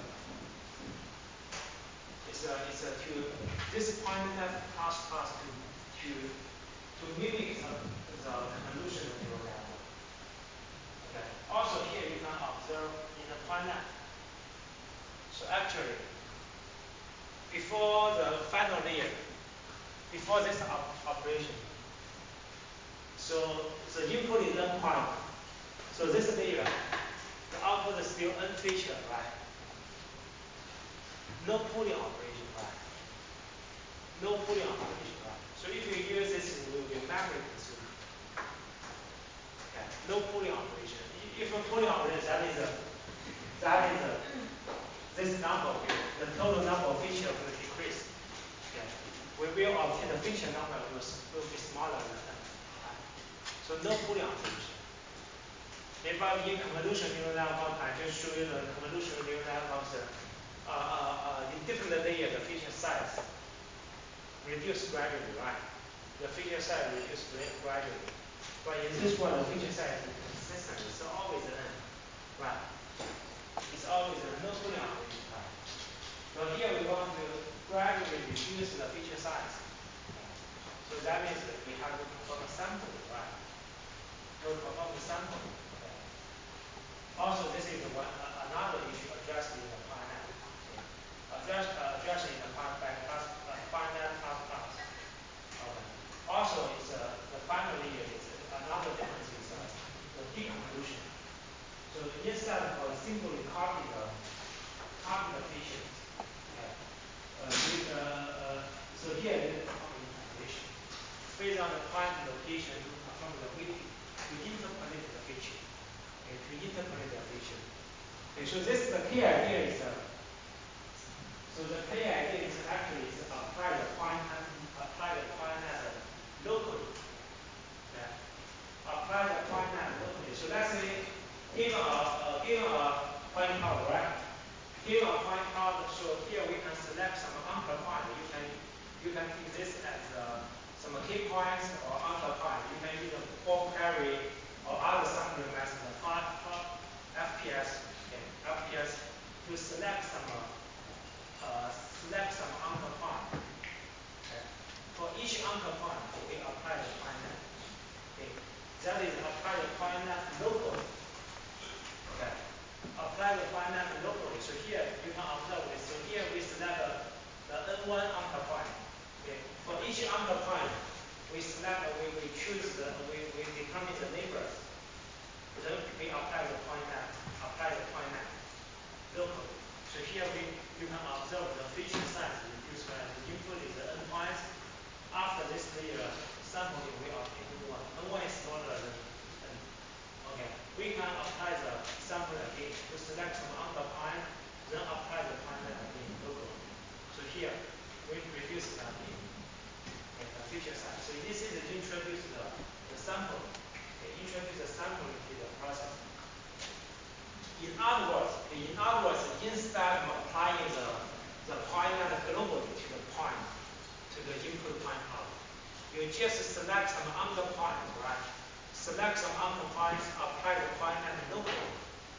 is a to this point that asks us to mimic the convolutional neural network. Okay. Also here you can observe in the point net. So actually, before the final layer, before this operation, so the input is n point. So this layer, the output is still n feature, right? No pooling operation, right? No pooling operation, right? So if you use this, it will be memory consuming. Okay. No pooling operation. If a pooling operation, that is this number, the total number of features will decrease. Okay. We will obtain the feature number will be smaller than n. Right? So no pooling operation. If I give convolution neural network, I just show you the convolution neural networks in different layers, the feature size reduce gradually, right? The feature size reduce gradually. But in this one, the feature size is consistent. It's always n, right? It's always no pooling operation, right? But here we want to gradually reduce the feature size. So that means that we have to perform a sampling, right? We'll perform a sampling. Okay. Also, this is another issue addressed in the finite. Okay. Addressed in the finite class. Okay. Also, it's the final layer is another difference is the deconvolution. So instead of simply copy the features, okay. So here you perform interpolation. Based on the point location, you perform the weighting to interpolate the feature. Okay, to interpolate the feature. Okay, so this the key idea is actually is apply the point net locally. Okay. Apply the point net locally. So let's say given a point cloud, right? Given a point cloud, so here we can select some anchor point. You can take this as some key points or anchor point. You can use a Paul query or other sampling method, FPS, okay, FPS to select some anchor point. Okay. For each anchor point, we apply the point net. Okay. That is apply the point net locally. Okay. Apply the point net locally. So here you can observe this. So here we select the N1 anchor point. Okay. For each anchor point, we determine the neighbors. Then we apply the point net locally. So here you can observe the feature size reduced when the input is n points. After this layer sampling, we obtain N1. N1 is smaller than n. Okay. We can apply the sample again to select some anchor point, then apply the point net again locally. So here we reduce the feature size. So this is introduce the sample. Okay, introduce the sampling to the process. In other words, instead of applying the point net globally to the point, to the input point cloud, you just select some anchor point, right? Select some anchor points, apply the point net locally.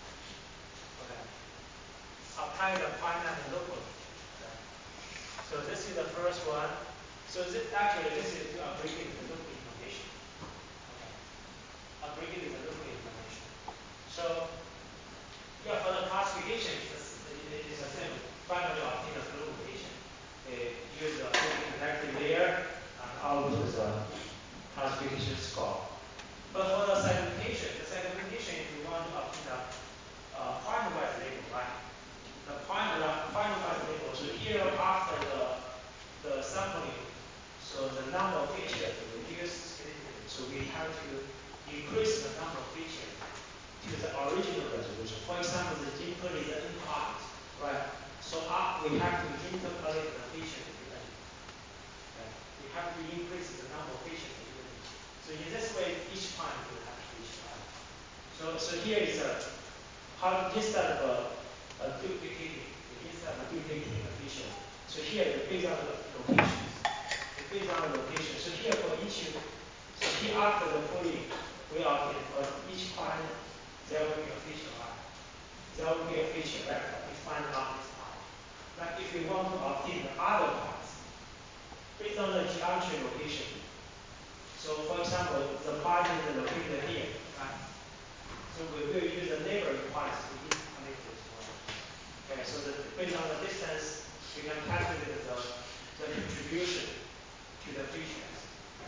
Okay. Apply the point net locally. Okay. So this is the first one. So actually this is to aggregate the local information. Okay. Aggregate the local information. So yeah, for the classification, it's the same. Finally, obtain a global location. Use the connected layer and output the classification score. But for the segmentation is we want to obtain a point-wise label, right? The point-wise label. So here, after the sampling, so the number of features reduced significantly. So we have to increase the number of features to the original resolution. For example, the input is n points, right? So we have to interpolate the feature to n. Okay. We have to increase the number of features to n. So in this way, each point will have feature, right? So here is how instead of duplicating the feature. So here based on the locations. Based on the location. So here for each, so here after the pooling, we obtain for each point there will be a feature, right? There will be a feature vector defined on this part. But if we want to obtain the other parts, based on the geometry location, so for example, the part is located here, right? So we will use the neighboring points to interconnect this one. Okay, so based on the distance, we can calculate the contribution to the features.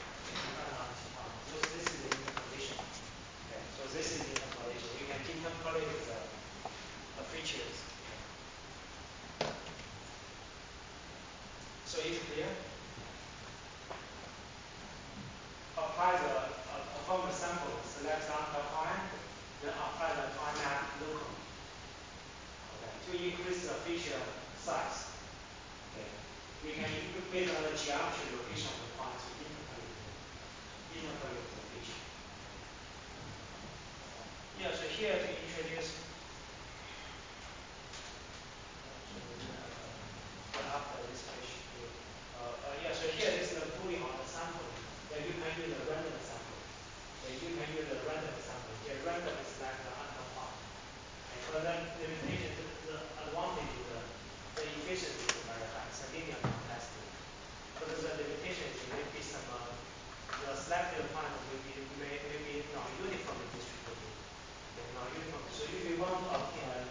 So this is the interpolation. Okay, so this is the interpolation. We can interpolate the features. So it's clear? Apply from the sample, select the anchor point, then apply the time map locally. Okay, to increase the feature size. Okay, we can based on the geometry location of the point to interpolate the feature. Yeah, so here to introduce after this page here. Yeah, so here is the pulling of the sample. Yeah, you can use a random sample. Yeah, you can use a random sample. Yeah, random is like the anchor point. Okay, but then the limitation, the advantage is the efficiency is very high. It's a linear complexity. But the limitation is there may be some the selected point may be not uniformly distributed. Okay, not uniform. So if you want to obtain a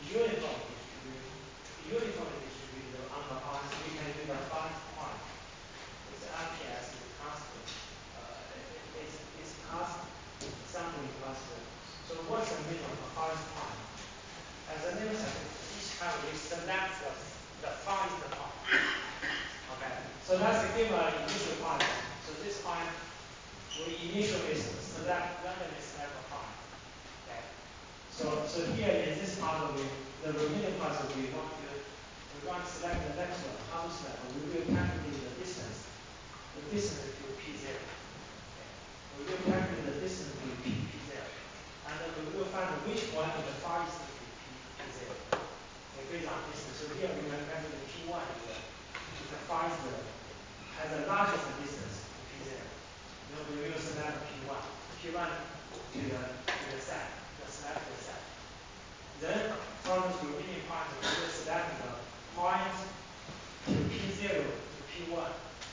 uniformly distributed anchor points, we can use a Farnes point. Its RPS is constant. It's constant sampling constant. So what's the meaning of a Farnes point? As the name suggests, each time we select the farthest point. Okay. So let's give an initial point. So this point we initially randomly select a point. Okay. So here in this part the remaining parts we want to select the next one. How to select? We will calculate the distance. The distance to P0. Okay. We will calculate the distance to P0. And then we will find which one is the farthest to P0. Okay, based on distance. So here we can calculate P1 is the farthest, has the largest distance to P0. Then we will select P1. P1 to the set, the selected set. Then from this remaining point, we will select the point to P0 to P1.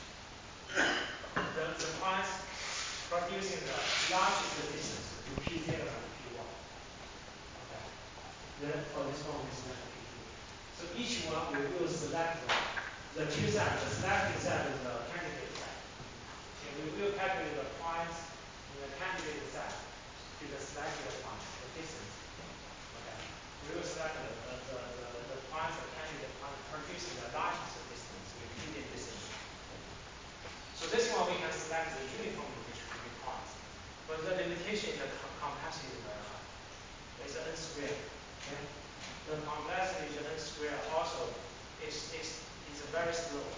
The points producing the largest distance to P0 and P1. Okay. Then for this one we select P2. So each one we will select the two sets. The selected set is the candidate set. Okay, we will calculate the points in the candidate set to the selected point, the distance. Okay. We will select the points, the candidate point producing the largest distance, Euclidean distance. So this one we can select the uniformly distributed points. But the limitation is the complexity is very high. It's n squared. Okay? The complexity is n squared also is very slow.